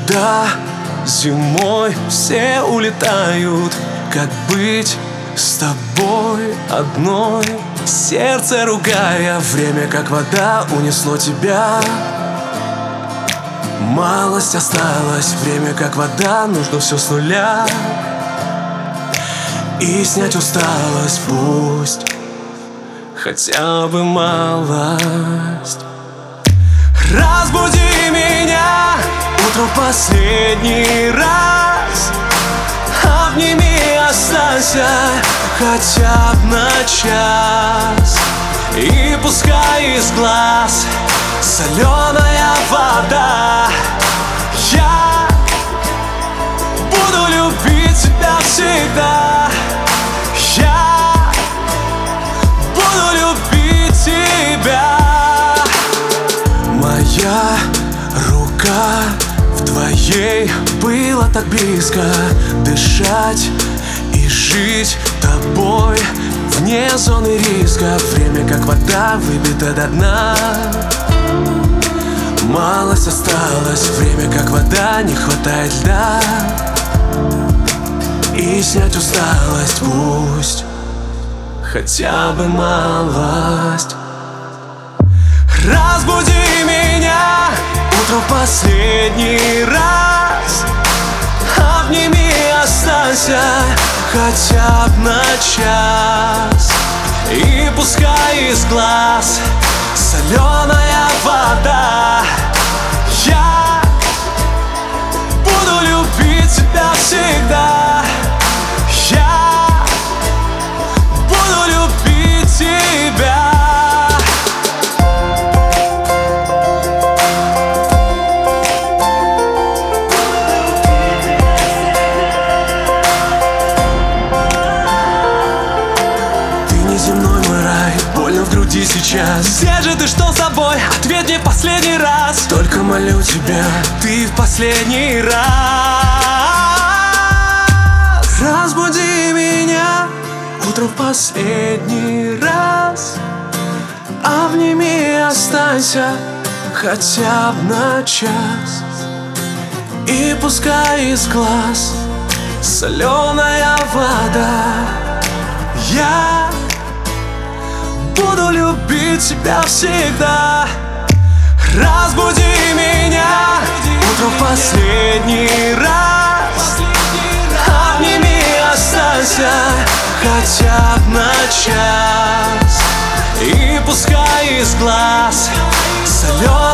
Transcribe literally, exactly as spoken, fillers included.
Когда зимой все улетают, как быть с тобой одной? Сердце ругая, время как вода унесло тебя. Малость осталась, время как вода, нужно все с нуля. И снять усталость пусть, хотя бы малость. Разбуди меня утром последний раз, обними, останься хотя бы на час. И пускай из глаз соленая вода, я буду любить тебя всегда. Я буду любить тебя. Моя рука в твоей, было так близко дышать и жить тобой вне зоны риска. Время как вода, выпита до дна. Малость осталась, время как вода, не хватает льда. И снять усталость пусть, хотя бы малость. Разбуди меня утром последний раз, обними, останься хотя бы на час. И пускай из глаз соленая вода, я буду любить тебя всегда. Я буду любить тебя. Земной мой рай, больно в груди сейчас. Где же ты, что с тобой? Ответь мне последний раз. Только молю тебя, ты в последний раз. Разбуди меня утром в последний раз, обними, останься хотя бы на час. И пускай из глаз соленая вода, я буду любить тебя всегда. Разбуди меня утром в последний раз, обними, останься хотя бы на час. И пускай из глаз соленая